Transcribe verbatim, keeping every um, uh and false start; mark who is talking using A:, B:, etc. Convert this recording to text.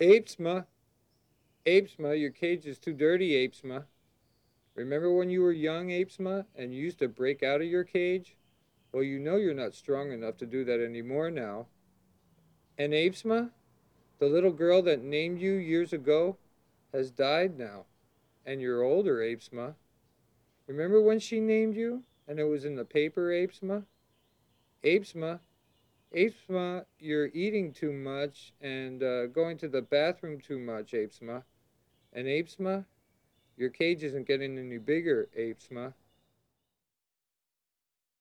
A: Apesma, Apesma, your cage is too dirty, Apesma. Remember when you were young, Apesma, and you used to break out of your cage? Well, you know you're not strong enough to do that anymore now. And Apesma, the little girl that named you years ago, has died now. And you're older, Apesma. Remember when she named you? And it was in the paper, Apesma? Apesma, Apesma, you're eating too much and uh, going to the bathroom too much, Apesma. And Apesma, your cage isn't getting any bigger, Apesma.